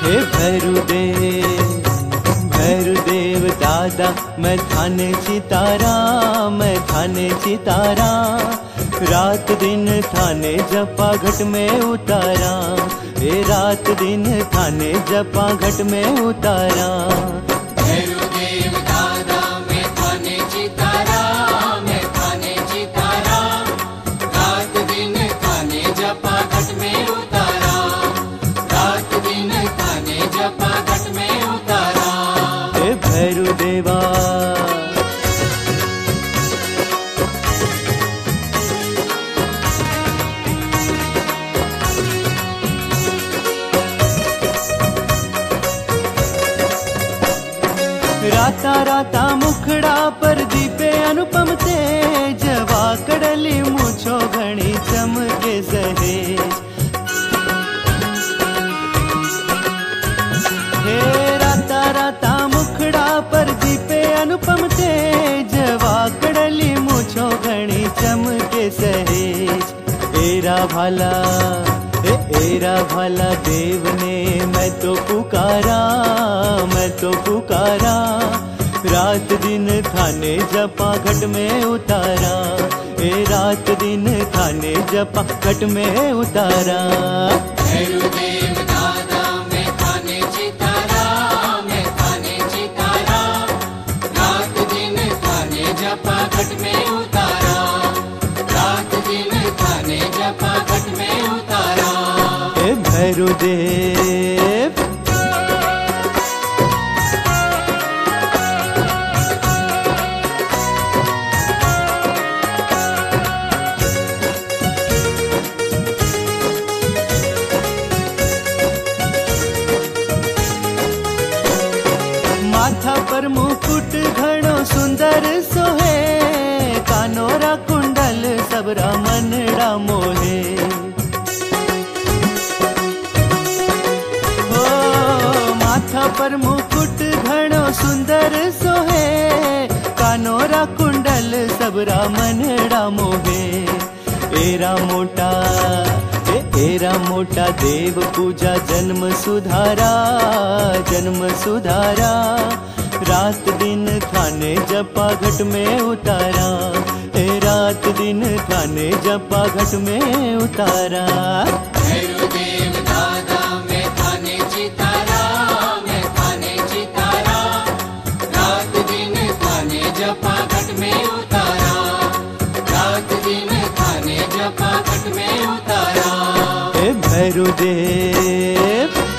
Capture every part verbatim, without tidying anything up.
हे भैरुदेव भैरुदेव दादा मैं थाने चितारा मैं थाने चितारा रात दिन थाने जपा घट में उतारा ए रात दिन थाने जपा घट में उतारा। भैरुदेव दादा मैं थाने चितारा मैं थाने चितारा रात दिन थाने जपा घट में उतारा रात दिन थाने जपा घट में उतारा। हे भैरुदेवा राता राता मुखड़ा पर दीपे अनुपम तेज वाकड़ली मूछो घणी चमके सहेज। हे राता राता मुखड़ा पर दीपे अनुपम तेज वाकड़ली मूछो घणी चमके सहेज। एरा भाला ए एरा भाला देव ने मैं तो पुकारा मैं तो पुकारा रात दिन थाने जपा घट में उतारा ए रात दिन थाने जपा घट में उतारा। भैरुदेव दादा मैं थाने चितारा मैं थाने चितारा रात दिन थाने जपा घट में उतारा रात दिन थाने जपा घट में उतारा। हे भैरुदेव माथा पर मुकुट घणो सुंदर सोहे कानोरा कुंडल सबरा मनड़ा मोहे। हो माथा पर मुकुट घणो सुंदर सोहे कानोरा कुंडल सबरा मनड़ा मोहे। एरा मोटा ए एरा मोटा देव पूजा जन्म सुधारा जन्म सुधारा रात दिन थाने जपा घट में उतारा ए रात दिन थाने जपा घट में उतारा। भैरुदेव दादा मैं थाने चितारा मैं थाने चितारा रात दिन थाने जपा घट में उतारा रात दिन थाने जपा घट में उतारा। हे भैरुदेव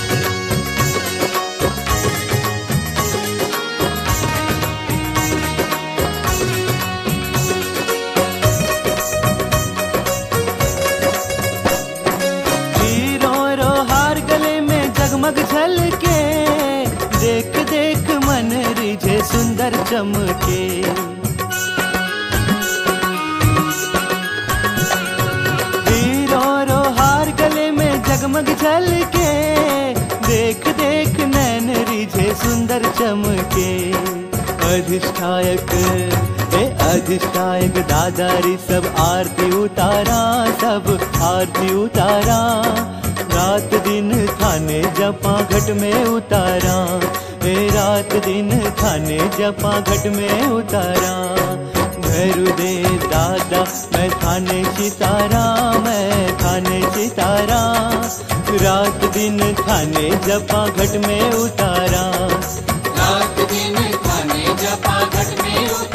जगमग झलके देख देख मन रिझे सुंदर चमके। हीरो रो हार गले में जगमग झलके देख देख नैन रिझे सुंदर चमके। अधिष्ठायक ए अधिष्ठायक दादारी सब आरती उतारा सब आरती उतारा रात दिन थाने जपा घट में उतारा ए रात दिन थाने जपा घट में उतारा। भैरुदेव दादा मैं थाने चितारा मैं थाने चितारा रात दिन थाने जपा घट में उतारा रात दिन थाने जपा घट में उतारा।